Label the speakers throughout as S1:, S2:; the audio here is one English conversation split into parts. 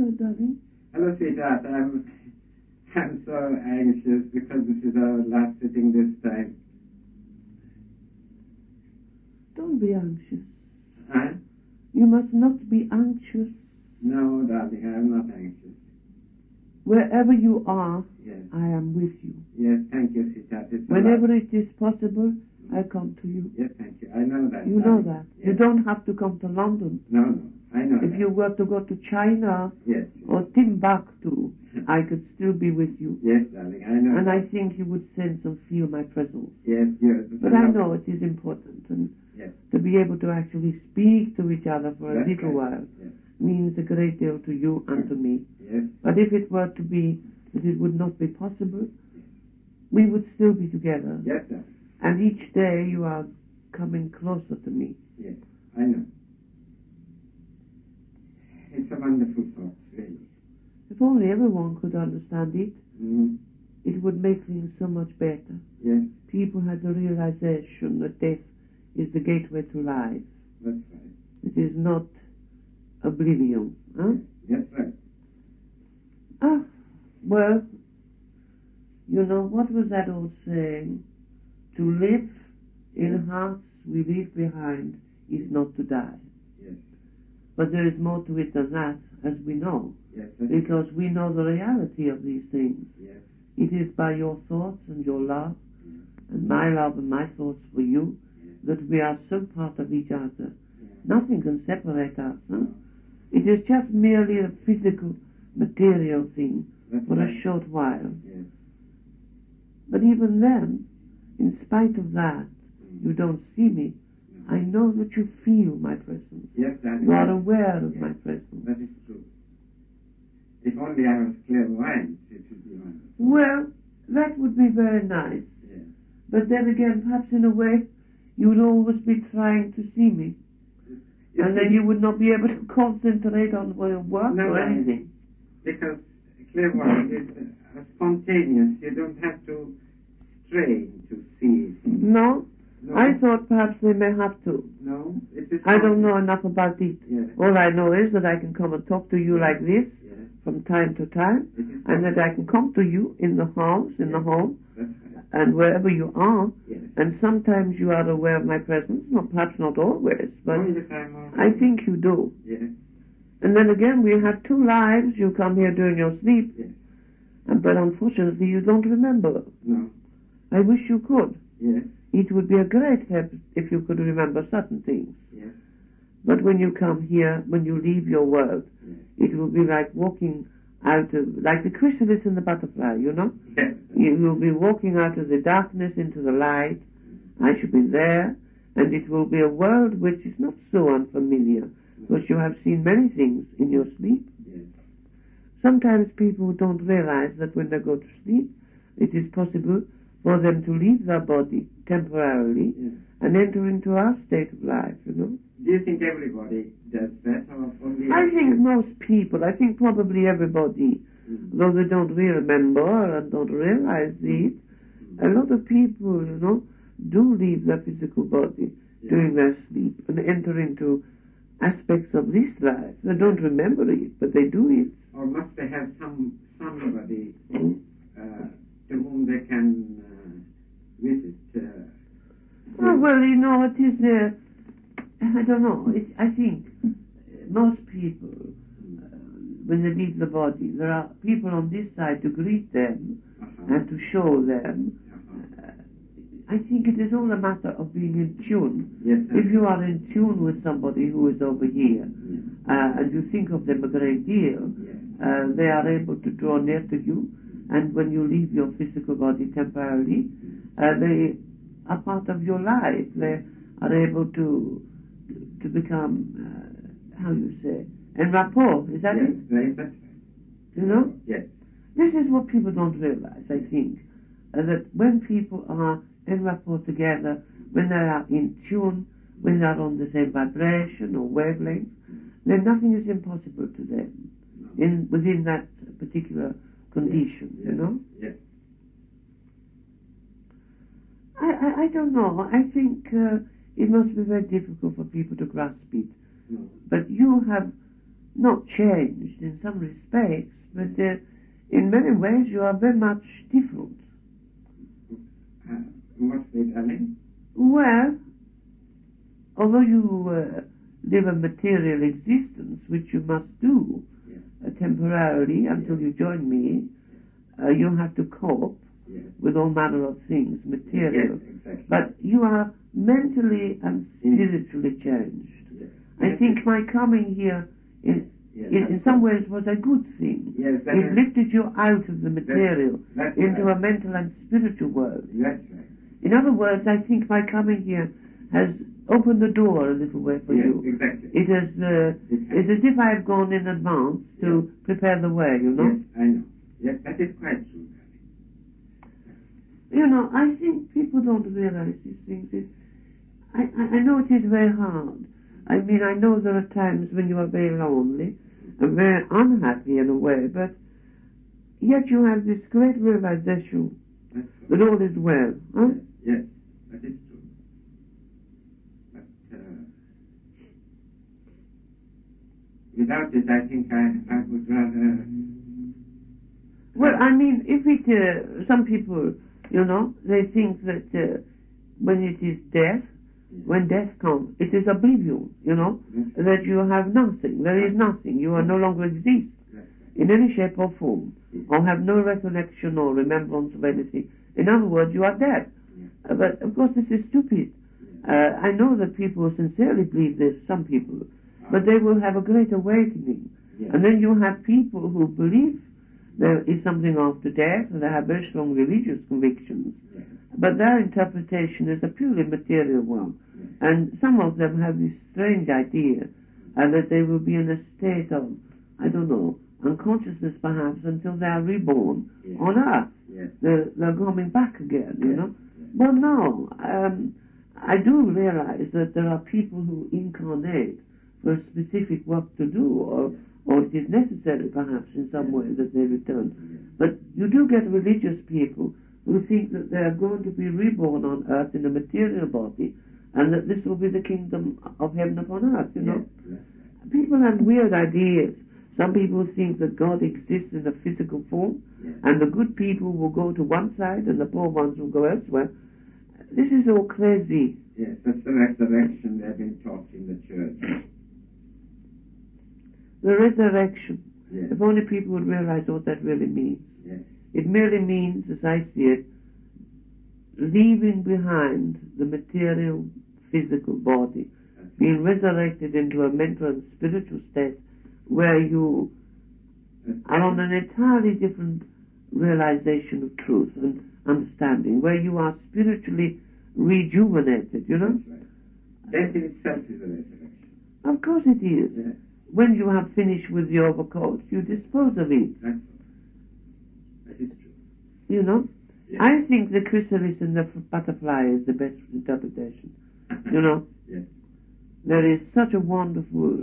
S1: Hello, darling.
S2: Hello, sweetheart. I'm so anxious because this is our last sitting this time.
S1: Don't be anxious.
S2: Huh?
S1: You must not be anxious.
S2: No, darling, I'm not anxious.
S1: Wherever you are,
S2: Yes.
S1: I am with you.
S2: Yes, thank you, sweetheart.
S1: Whenever it is possible, I come to you.
S2: Yes, thank you. I know that.
S1: You know
S2: darling.
S1: that.
S2: Yes.
S1: You don't have to come to London.
S2: No, I know
S1: If
S2: that.
S1: you were to go to China
S2: Yes.
S1: or Timbuktu, I could still be with you.
S2: Yes, darling, I know
S1: And
S2: that.
S1: I think you would sense and feel my presence.
S2: Yes, yes.
S1: But I know it is important, and
S2: Yes.
S1: to be able to actually speak to each other for a
S2: That's
S1: little
S2: right.
S1: while
S2: Yes.
S1: means a great deal to you and to me.
S2: Yes.
S1: But if it were to be that it would not be possible, we would still be together.
S2: Yes, sir.
S1: And each day you are coming closer to me.
S2: Yes, I know. It's a wonderful thought, really.
S1: If only everyone could understand it,
S2: Mm.
S1: it would make things so much better.
S2: Yes,
S1: People had the realization that death is the gateway to life.
S2: that's right.
S1: It is not oblivion. Huh?
S2: Yes, right.
S1: Ah, well, you know, what was that old saying? To live in hearts we leave behind is not to die.
S2: Yes,
S1: But there is more to it than that, as we know,
S2: yes, that's
S1: because we know the reality of these things.
S2: yes,
S1: It is by your thoughts and your love,
S2: yes,
S1: and my love and my thoughts for you,
S2: yes,
S1: that we are so part of each other.
S2: yes.
S1: Nothing can separate us. Huh? It is just merely a physical, material thing
S2: That's
S1: for
S2: right.
S1: a short while.
S2: Yes.
S1: But even then, in spite of that, you don't see me. I know that you feel my presence.
S2: Yes, that is
S1: You are
S2: right.
S1: aware of
S2: Yes,
S1: my presence.
S2: that is true. If only I was clairvoyant, it would be wonderful.
S1: Well, that would be very nice.
S2: Yes.
S1: But then again, perhaps in a way, you would always be trying to see me. And then you would not be able to concentrate on your work
S2: No,
S1: or anything.
S2: Because clairvoyance is spontaneous. You don't have to strain to see it.
S1: No?
S2: No.
S1: I thought perhaps they may have to.
S2: No, it is
S1: I don't know enough about it.
S2: Yes.
S1: All I know is that I can come and talk to you like this
S2: Yes.
S1: from time to time,
S2: It is
S1: and that I can come to you in the house, in the
S2: Yes.
S1: home,
S2: That's right.
S1: and wherever you are.
S2: Yes.
S1: And sometimes you are aware of my presence, perhaps not always, but
S2: All the time.
S1: I think you do.
S2: Yes.
S1: And then again, we have two lives. You come here during your sleep,
S2: Yes.
S1: but unfortunately you don't remember.
S2: No.
S1: I wish you could.
S2: Yes.
S1: It would be a great help if you could remember certain things.
S2: Yes.
S1: But when you come here, when you leave your world,
S2: Yes.
S1: it will be like walking out of, like the chrysalis and the butterfly, you know?
S2: Yes.
S1: You will be walking out of the darkness into the light. I shall be there, and it will be a world which is not so unfamiliar, because you have seen many things in your sleep.
S2: Yes.
S1: Sometimes people don't realize that when they go to sleep, it is possible for them to leave their body temporarily
S2: Yes.
S1: and enter into our state of life, you know?
S2: Do you think everybody does that, or only?
S1: I think most people, I think probably everybody, though they don't really remember and don't realize it, a lot of people, you know, do leave their physical body during their sleep and enter into aspects of this life. They don't remember it, but they do it.
S2: Or must they have somebody to whom they can visit?
S1: Oh, well, you know, it is, I don't know, I think most people, when they leave the body, there are people on this side to greet them and to show them. I think it is all a matter of being in tune.
S2: Yes, sir.
S1: If you are in tune with somebody who is over here, and you think of them a great deal,
S2: Yes.
S1: they are able to draw near to you, and when you leave your physical body temporarily, they are part of your life. They are able to become, how you say, en rapport. Is that
S2: Yes,
S1: it?
S2: right, that's right.
S1: You know?
S2: Yes.
S1: This is what people don't realize, I think, that when people are en rapport together, when they are in tune, when they are on the same vibration or wavelength, then nothing is impossible to them within that particular condition,
S2: Yes.
S1: you know?
S2: Yes.
S1: I don't know. I think it must be very difficult for people to grasp it.
S2: No.
S1: But you have not changed in some respects, but in many ways you are very much different.
S2: What's it, darling?
S1: Well, although you live a material existence, which you must do temporarily until you join me, you have to cope with all manner of things, material.
S2: Yes, exactly.
S1: But you are mentally and spiritually changed. I think my coming here in some ways was a good thing.
S2: Yes,
S1: it lifted you out of the material
S2: that's
S1: into
S2: right.
S1: a mental and spiritual world.
S2: That's right.
S1: In other words, I think my coming here has opened the door a little way for you.
S2: Exactly.
S1: It has, it's as if I have gone in advance to prepare the way, you know?
S2: Yes, I know. Yes, that is quite true, darling.
S1: You know, I think people don't realize these things. I know it is very hard. I mean, I know there are times when you are very lonely and very unhappy in a way, but yet you have this great realization that all is well. Huh?
S2: Yes, that is true. But without it, I think I would rather...
S1: Well, I mean, if it, some people, you know, they think that when it is death, when death comes, it is oblivion, you know, that you have nothing, there is nothing, you are no longer exist in any shape or form, or have no recollection or remembrance of anything. In other words, you are dead. But, of course, this is stupid. I know that people sincerely believe this, some people, but they will have a great awakening. And then you have people who believe there is something after death, and they have very strong religious convictions, but their interpretation is a purely material one. And some of them have this strange idea that they will be in a state of, I don't know, unconsciousness perhaps until they are reborn on earth. They're coming back again, you know. But no, I do realize that there are people who incarnate for a specific work to do, or it is necessary perhaps in some way that they return. But you do get religious people who think that they are going to be reborn on earth in a material body, and that this will be the kingdom of heaven upon earth, you know. People have weird ideas. Some people think that God exists in a physical form, and the good people will go to one side and the poor ones will go elsewhere. This is all crazy.
S2: Yes, that's the resurrection they've been taught in the church.
S1: The resurrection. If only people would realize what that really means. It merely means, as I see it, leaving behind the material, physical body, being resurrected into a mental and spiritual state where you are on an entirely different realization of truth and understanding, where you are spiritually rejuvenated, you know?
S2: Death in itself is a resurrection.
S1: Of course it is. When you have finished with the overcoat, you dispose of it.
S2: That is true.
S1: You know? I think the chrysalis and the butterfly is the best interpretation. You know? There is such a wonderful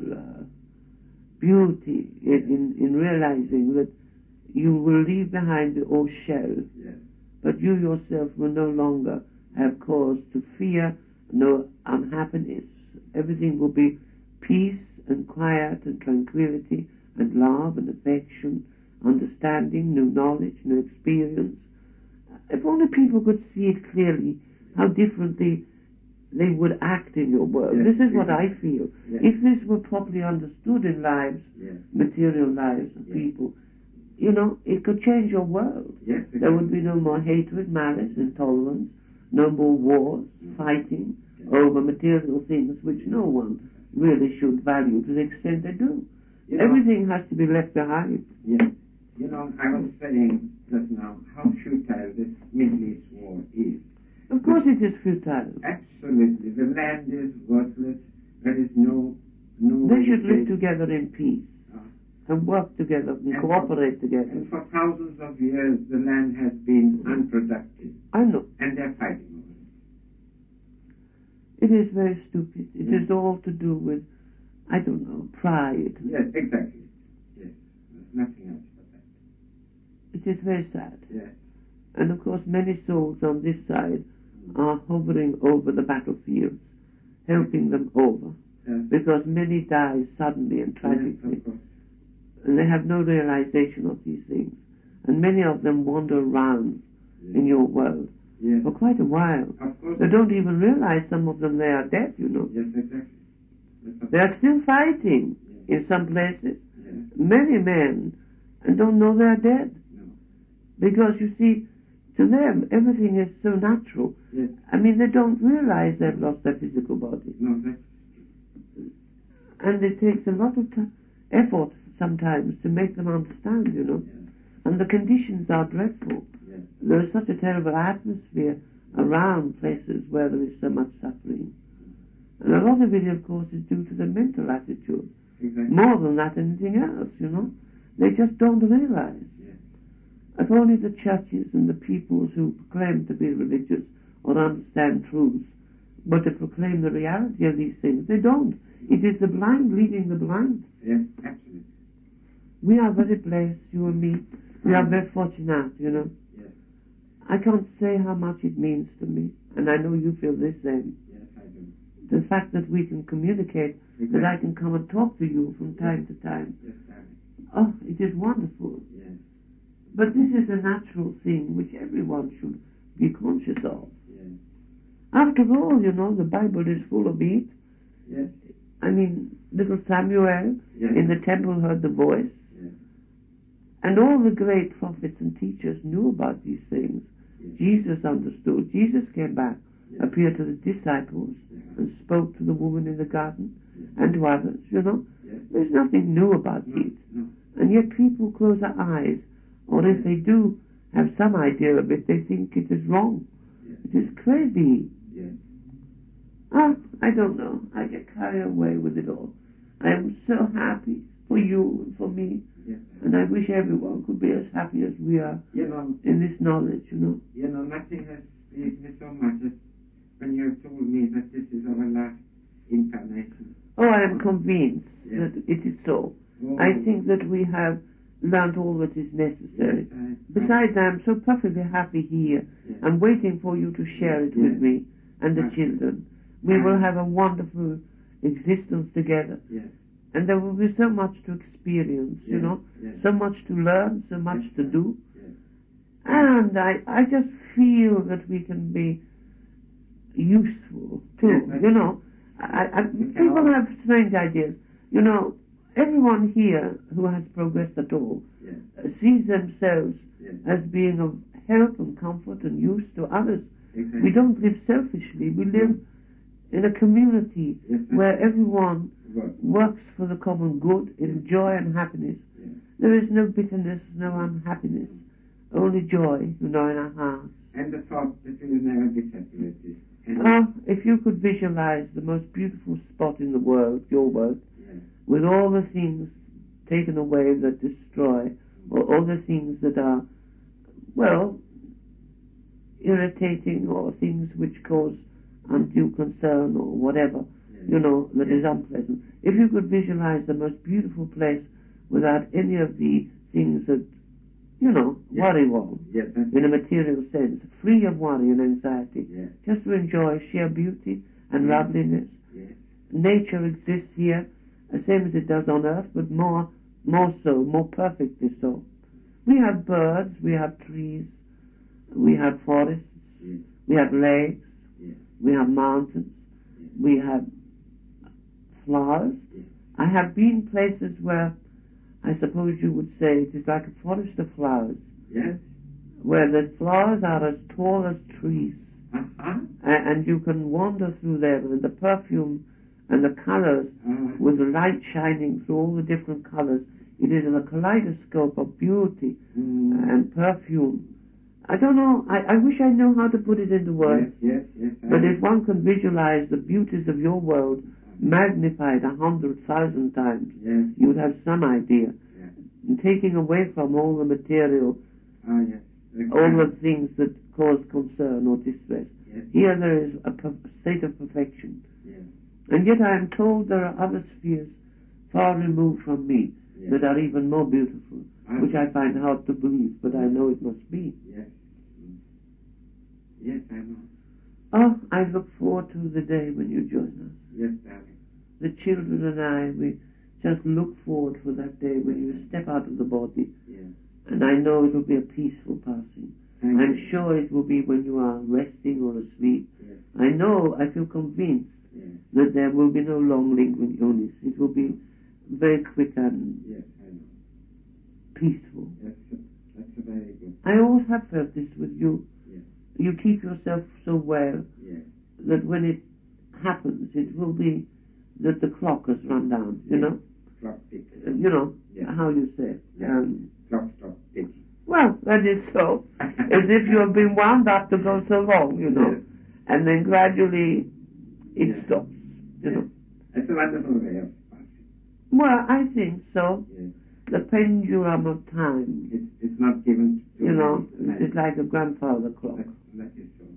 S1: beauty in realizing that you will leave behind the old shell, but you yourself will no longer have cause to fear, no unhappiness. Everything will be peace and quiet and tranquility and love and affection, understanding, new knowledge, new experience. If only people could see it clearly, how differently they would act in your world. This is what I feel. If this were properly understood in lives, material lives of people, you know, it could change your world. There would be no more hatred, malice, intolerance, no more wars, fighting over material things which no one really should value to the extent they do. Everything has to be left behind.
S2: You know, I was saying just now how futile this Middle East war is.
S1: Of course it is futile.
S2: Absolutely. The land is worthless. There is no
S1: they should live together in peace and work together and cooperate together.
S2: And for thousands of years the land has been unproductive.
S1: I know.
S2: And they're fighting over
S1: it. It is very stupid. It is all to do with, I don't know, pride.
S2: Yes, exactly. Yes. There's nothing else but that.
S1: It is very sad.
S2: Yes.
S1: And of course many souls on this side are hovering over the battlefields, helping them over. because many die suddenly and tragically,
S2: Of course.
S1: and they have no realization of these things. And many of them wander around in your world
S2: Yes.
S1: for quite a while.
S2: Of course.
S1: They don't even realize, some of them, they are dead, you know.
S2: Yes, exactly.
S1: They are still fighting in some places.
S2: Yes.
S1: Many men, and don't know they are dead.
S2: No.
S1: Because, you see, to them, everything is so natural.
S2: Yes.
S1: I mean, they don't realize they've lost their physical body.
S2: No, that's
S1: And it takes a lot of effort sometimes to make them understand, you know.
S2: yes.
S1: And the conditions are dreadful.
S2: Yes.
S1: There is such a terrible atmosphere around places where there is so much suffering. And a lot of it, of course, is due to the mental attitude.
S2: Exactly.
S1: More than that, anything else, you know. They just don't realize.
S2: Yes.
S1: If only the churches and the peoples who proclaim to be religious or understand truths were to proclaim the reality of these things. They don't. It is the blind leading the blind.
S2: Yes, absolutely.
S1: We are very blessed, you and me. We are very fortunate, you know.
S2: Yes.
S1: I can't say how much it means to me, and I know you feel the same.
S2: Yes, I do.
S1: The fact that we can communicate, that I can come and talk to you from time to time.
S2: Yes, darling.
S1: Oh, it is wonderful.
S2: Yes.
S1: But this is a natural thing which everyone should be conscious of.
S2: Yes.
S1: After all, you know, the Bible is full of it.
S2: Yes.
S1: I mean, little Samuel
S2: Yes.
S1: in the temple heard the voice,
S2: Yes.
S1: and all the great prophets and teachers knew about these things.
S2: Yes.
S1: Jesus understood. Jesus came back,
S2: Yes.
S1: appeared to the disciples,
S2: Yes.
S1: and spoke to the woman in the garden,
S2: Yes.
S1: and to others, you know.
S2: Yes.
S1: There's nothing new about
S2: No.
S1: it.
S2: No.
S1: And yet people close their eyes, or if
S2: Yes.
S1: they do have some idea of it, they think it is wrong.
S2: Yes.
S1: It is crazy.
S2: Yes.
S1: Ah, I don't know. I get carried away with it all. I am so happy for you and for me,
S2: Yes.
S1: and I wish everyone could be as happy as we are
S2: You know,
S1: in this knowledge, you know.
S2: nothing has pleased me so much as when you have told me that this is our last incarnation.
S1: Oh, I am convinced
S2: Yes.
S1: that it is so.
S2: Oh.
S1: I think that we have learned all that is necessary.
S2: Yes,
S1: Besides, I am so perfectly happy here.
S2: Yes.
S1: I'm waiting for you to share it with
S2: Yes.
S1: me and the
S2: Yes.
S1: children. We will have a wonderful existence together.
S2: Yes.
S1: And there will be so much to experience, you
S2: Yes.
S1: know,
S2: Yes.
S1: so much to learn, so much
S2: Yes.
S1: to do.
S2: Yes.
S1: And I just feel that we can be useful too,
S2: Yes.
S1: you know. People
S2: all.
S1: have strange ideas. You know, everyone here who has progressed at all
S2: Yes.
S1: sees themselves
S2: Yes.
S1: as being of help and comfort and use to others.
S2: Exactly.
S1: We don't live selfishly. We live in a community
S2: Yes.
S1: where everyone
S2: Work.
S1: works for the common good in joy and happiness.
S2: Yes.
S1: There is no bitterness, no unhappiness, only joy, you know, in our hearts.
S2: And the thought that we will never be separated. And
S1: Oh, if you could visualize the most beautiful spot in the world, your world,
S2: yes.
S1: with all the things taken away that destroy, or all the things that are, well, irritating, or things which cause undue concern, or whatever,
S2: Yes.
S1: you know, that
S2: Yes.
S1: is unpleasant. If you could visualize the most beautiful place without any of the things that, you know,
S2: Yes.
S1: worry one,
S2: Yes. That's
S1: in a material sense, free of worry and anxiety,
S2: Yes.
S1: just to enjoy sheer beauty and
S2: Yes.
S1: loveliness.
S2: Yes.
S1: Nature exists here, the same as it does on earth, but more so, more perfectly so. We have birds, we have trees, we have forests,
S2: Yes.
S1: we have lakes,
S2: Yes.
S1: we have mountains,
S2: Yes.
S1: we have flowers.
S2: Yes.
S1: I have been places where I suppose you would say it is like a forest of flowers,
S2: Yes.
S1: where the flowers are as tall as trees,
S2: Uh-huh.
S1: and you can wander through them, and the perfume and the colors, with the light shining through all the different colors, it is a kaleidoscope of beauty and perfume. I don't know, I wish I knew how to put it into words.
S2: Yes. Yes.
S1: But if one can visualize the beauties of your world magnified 100,000 times,
S2: Yes.
S1: you would have some idea.
S2: Yes.
S1: And taking away from all the material,
S2: Ah, yes.
S1: all the things that cause concern or distress.
S2: Yes.
S1: Here there is a state of perfection.
S2: Yes.
S1: And yet I am told there are other spheres far removed from me
S2: Yes.
S1: that are even more beautiful, which I find hard to believe, but I know it must be.
S2: Yes. Yes, I know.
S1: Oh, I look forward to the day when you join us.
S2: Yes, darling.
S1: the children and I, we just look forward for that day when you step out of the body.
S2: Yes.
S1: And I know it will be a peaceful passing. I'm
S2: you.
S1: sure it will be when you are resting or asleep.
S2: Yes.
S1: I feel convinced
S2: Yes.
S1: that there will be no long lingering illness. It will be very quick and
S2: Yes, I know.
S1: peaceful.
S2: That's a very good.
S1: I always have felt this with you.
S2: Yes.
S1: You keep yourself so well
S2: Yes.
S1: that when it happens, it will be that the clock has run down, you
S2: Yes.
S1: know?
S2: Clock ticks.
S1: You know,
S2: Yes.
S1: how you say.
S2: Yes. Clock stop ticking.
S1: Well, that is so. As if you have been wound up to go so long, you know.
S2: Yes.
S1: And then gradually it
S2: Yes.
S1: stops, you know.
S2: It's a wonderful way of passing.
S1: Well, I think so.
S2: Yes.
S1: The pendulum of time,
S2: It's not given to
S1: you know,
S2: many.
S1: it's like a grandfather clock.
S2: That is so.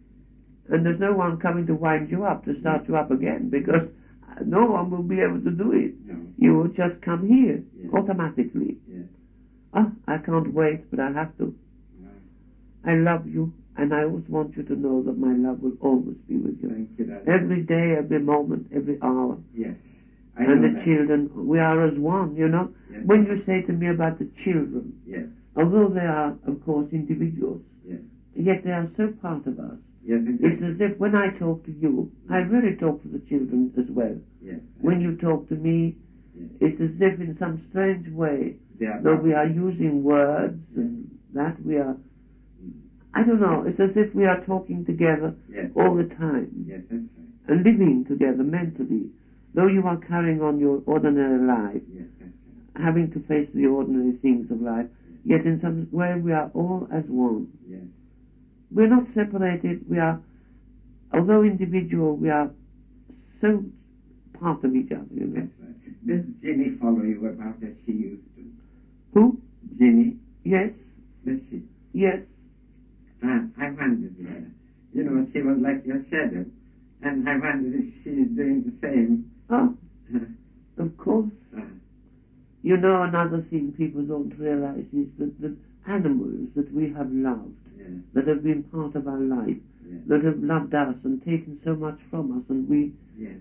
S1: And there's no one coming to wind you up, to start you up again, because no one will be able to do it.
S2: No.
S1: You will just come here
S2: Yes.
S1: automatically.
S2: Yes.
S1: Oh, I can't wait, but I have to.
S2: No.
S1: I love you, and I always want you to know that my love will always be with you.
S2: Thank you, Daddy.
S1: Every day, every moment, every hour.
S2: Yes. I
S1: And
S2: know
S1: the
S2: that.
S1: children, we are as one, you know.
S2: Yes.
S1: When you say to me about the children,
S2: Yes.
S1: although they are, of course, individuals,
S2: Yes.
S1: yet they are so part of us.
S2: Yes.
S1: It's
S2: Exactly.
S1: as if when I talk to you, I really talk to the children as well.
S2: Yes.
S1: When you talk to me,
S2: Yes.
S1: it's as if in some strange way,
S2: They are
S1: though
S2: not-
S1: we are using words and that we are, I don't know, it's as if we are talking together
S2: Yes.
S1: all the time
S2: Yes. That's right.
S1: and living together mentally. Though you are carrying on your ordinary life,
S2: Yes. That's right.
S1: having to face the ordinary things of life, yet in some way we are all as one.
S2: Yes.
S1: We're not separated, we are, although individual, we are so part of each other, you know.
S2: That's right. Does Jenny follow you about as she used to?
S1: Who?
S2: Jenny?
S1: Yes,
S2: Does she?
S1: yes.
S2: I wondered, you know, she was like your shadow, and I wondered if she is doing the same.
S1: Oh, of course.
S2: Uh,
S1: You know, another thing people don't realize is that the animals that we have loved,
S2: yes,
S1: that have been part of our life,
S2: yes,
S1: that have loved us and taken so much from us, and we
S2: yes.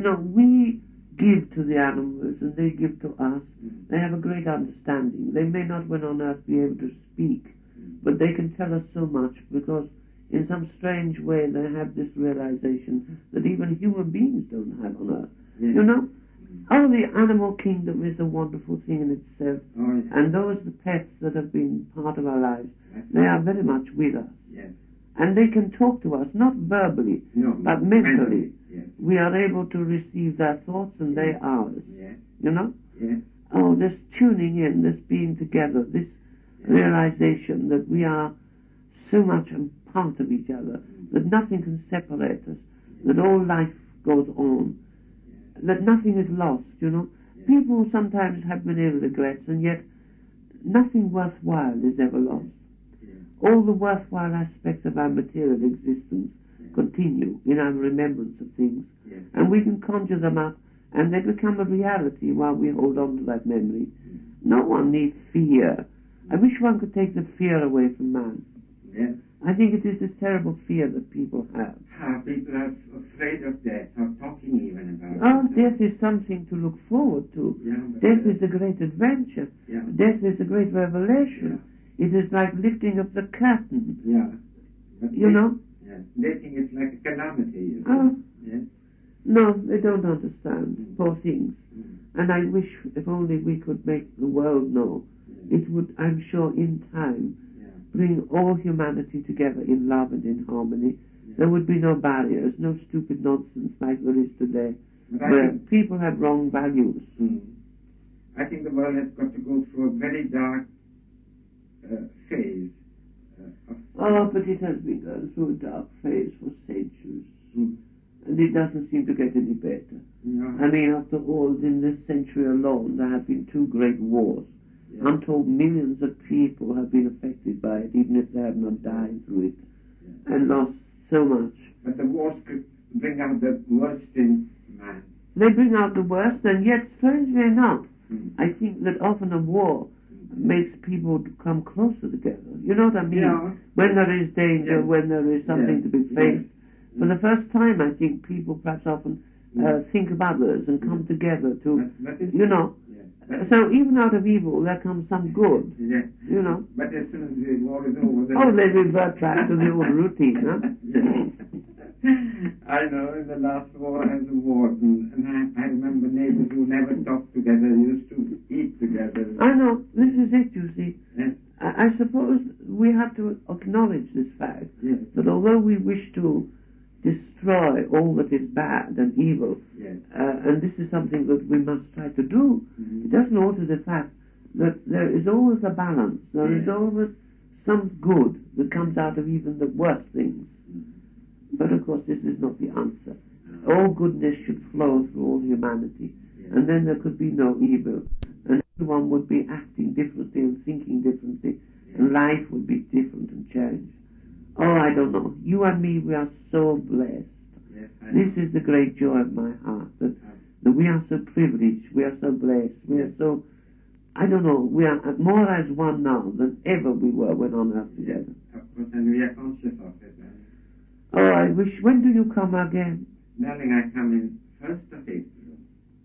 S1: we give to the animals and they give to us.
S2: Mm.
S1: They have a great understanding. They may not, when on earth, be able to speak, but they can tell us so much because in some strange way they have this realization that even human beings don't have on earth.
S2: Yes.
S1: You know? Oh, the animal kingdom is a wonderful thing in itself.
S2: Oh, yes.
S1: And those the pets that have been part of our lives,
S2: That's
S1: they
S2: right.
S1: are very much with us.
S2: Yes.
S1: And they can talk to us, not verbally,
S2: No,
S1: but mentally.
S2: Yes.
S1: We are able to receive their thoughts and they
S2: Yes.
S1: ours.
S2: Yes.
S1: You know?
S2: Yes.
S1: Oh, this tuning in, this being together, this realization that we are so much a part of each other, that nothing can separate us, that all life goes on, that nothing is lost, you know.
S2: Yes.
S1: People sometimes have many regrets, and yet nothing worthwhile is ever lost.
S2: Yes.
S1: All the worthwhile aspects of our material existence
S2: Yes.
S1: continue in our remembrance of things,
S2: Yes.
S1: and we can conjure them up, and they become a reality while we hold on to that memory.
S2: Mm.
S1: No one needs fear. I wish one could take the fear away from man.
S2: Yes.
S1: I think it is this terrible fear that people have.
S2: People are afraid of death, or talking even about
S1: Oh,
S2: it.
S1: death is something to look forward to.
S2: Yeah, but,
S1: Death is a great adventure.
S2: Yeah.
S1: Death is a great revelation. It is like lifting up the curtain,
S2: Yeah. But
S1: you know?
S2: Yes. Dating is like a calamity. You
S1: Oh.
S2: know? Yes.
S1: No, they don't understand,
S2: Mm.
S1: poor things.
S2: Mm.
S1: And I wish if only we could make the world know.
S2: Yes.
S1: It would, I'm sure, in time,
S2: Yeah.
S1: bring all humanity together in love and in harmony.
S2: Yes.
S1: There would be no barriers, no stupid nonsense like there is today,
S2: But I
S1: where
S2: think,
S1: people have wrong values.
S2: I think the world has got to go through a very dark phase. Of,
S1: Oh, but it has been going through a dark phase for centuries,
S2: Mm.
S1: and it doesn't seem to get any better.
S2: Yeah.
S1: I mean, after all, in this century alone, there have been 2 great wars.
S2: Yes.
S1: I'm told millions of people have been affected by it, even if they have not died through it,
S2: Yes.
S1: and lost so much.
S2: But the wars could bring out the worst in man.
S1: They bring out the worst, and yet, strangely enough,
S2: Mm.
S1: I think that often a war makes people to come closer together. You know what I mean?
S2: Yeah.
S1: When there is danger,
S2: Yes.
S1: when there is something
S2: Yes.
S1: to be faced.
S2: Yes.
S1: For the first time, I think people perhaps often think of others and come together to,
S2: But it's,
S1: you know.
S2: yes.
S1: So even out of evil there comes some good,
S2: Yes.
S1: you know.
S2: But as soon as the war is over...
S1: Oh, they revert back to the old routine, huh?
S2: Yes. I know, in the last war I was a warden, and I remember neighbors who never talked together, used to eat together.
S1: I know, this is it, you see.
S2: Yes.
S1: I suppose we have to acknowledge this fact,
S2: Yes.
S1: that although we wish to destroy all that is bad and evil,
S2: Yes.
S1: and this is something that we must try to do,
S2: Mm-hmm.
S1: it doesn't alter the fact that there is always a balance, there is
S2: Yes.
S1: always some good that comes out of even the worst things. But of course this is not the answer. All goodness should flow through all humanity,
S2: Yes.
S1: and then there could be no evil, and everyone would be acting differently and thinking differently, and life would be different and changed. Oh, I don't know. You and me, we are so blessed.
S2: Yes, I
S1: This
S2: know.
S1: is the great joy of my heart, that we are so privileged, we are so blessed, we are so, I don't know, we are more as one now than ever we were when on earth
S2: Yes,
S1: together.
S2: of course, and we are conscious of it.
S1: Oh, I wish, when do you come again?
S2: Darling, I come in 1st of April.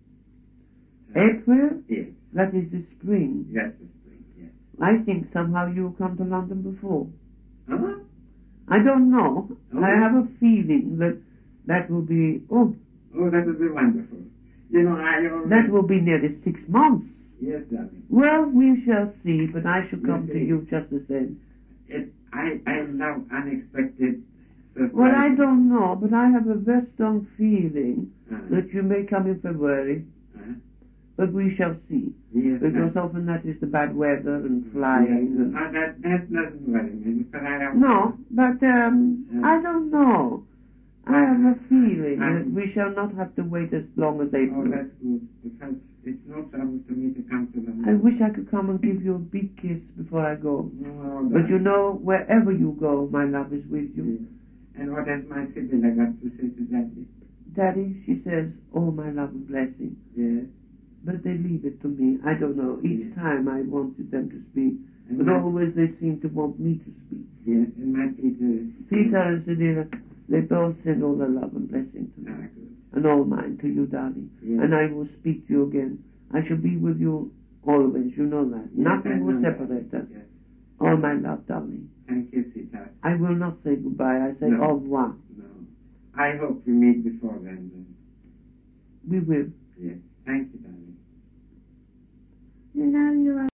S1: April?
S2: Yes,
S1: That is the spring.
S2: yes, the spring, yes.
S1: I think somehow you come to London before.
S2: Huh?
S1: I don't know.
S2: Oh.
S1: I have a feeling that that will be,
S2: Oh, that would be wonderful. You know, I always...
S1: that will be nearly 6 months.
S2: Yes, darling.
S1: Well, we shall see, but I shall come to
S2: see.
S1: you just the same.
S2: I love unexpected surprises.
S1: Well, I don't know, but I have a very strong feeling
S2: Uh-huh.
S1: that you may come in February,
S2: Uh-huh.
S1: but we shall see.
S2: Yes,
S1: Because often that is the bad weather and flying. And
S2: that doesn't worry me, because I have...
S1: no, but I don't know. I have a feeling that we shall not have to wait as long as
S2: Oh,
S1: April.
S2: that's good, because it's no trouble to me to come to them.
S1: I wish I could come and give you a big kiss before I go.
S2: No,
S1: But you know, wherever you go, my love is with you.
S2: Yes. And what has my Sibylla got to say to Daddy?
S1: Daddy, she says, oh, my love and blessing.
S2: Yes.
S1: But they leave it to me. I don't know. Each
S2: Yes.
S1: time I wanted them to speak,
S2: And
S1: but
S2: my-
S1: always they seem to want me to speak.
S2: Yes, and my Peter...
S1: Peter and Sedina, they both send all their love and blessing to me.
S2: Ah, good.
S1: And all mine to you, darling.
S2: Yes.
S1: And I will speak to you again. I shall be with you always. You know that.
S2: Yes, I
S1: Nothing will
S2: know that.
S1: separate us.
S2: Yes.
S1: All my love, darling.
S2: Thank you, sweetheart.
S1: I will not say goodbye. I say
S2: No.
S1: au revoir.
S2: No. I hope we meet before then.
S1: We will.
S2: Yes. Thank you, darling.
S1: You know, you are